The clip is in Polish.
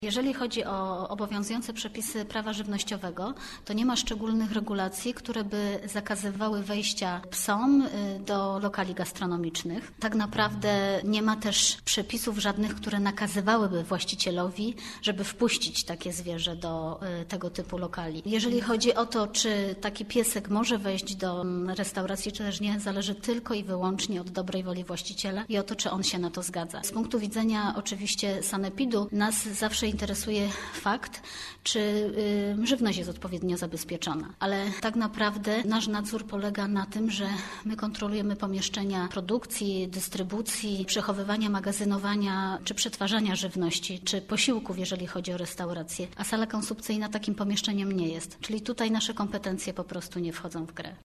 Jeżeli chodzi o obowiązujące przepisy prawa żywnościowego, to nie ma szczególnych regulacji, które by zakazywały wejścia psom do lokali gastronomicznych. Tak naprawdę nie ma też przepisów żadnych, które nakazywałyby właścicielowi, żeby wpuścić takie zwierzę do tego typu lokali. Jeżeli chodzi o to, czy taki piesek może wejść do restauracji, czy też nie, zależy tylko i wyłącznie od dobrej woli właściciela i o to, czy on się na to zgadza. Z punktu widzenia oczywiście sanepidu nas zawsze interesuje fakt, czy żywność jest odpowiednio zabezpieczona. Ale tak naprawdę nasz nadzór polega na tym, że my kontrolujemy pomieszczenia produkcji, dystrybucji, przechowywania, magazynowania czy przetwarzania żywności, czy posiłków, jeżeli chodzi o restaurację. A sala konsumpcyjna takim pomieszczeniem nie jest. Czyli tutaj nasze kompetencje po prostu nie wchodzą w grę.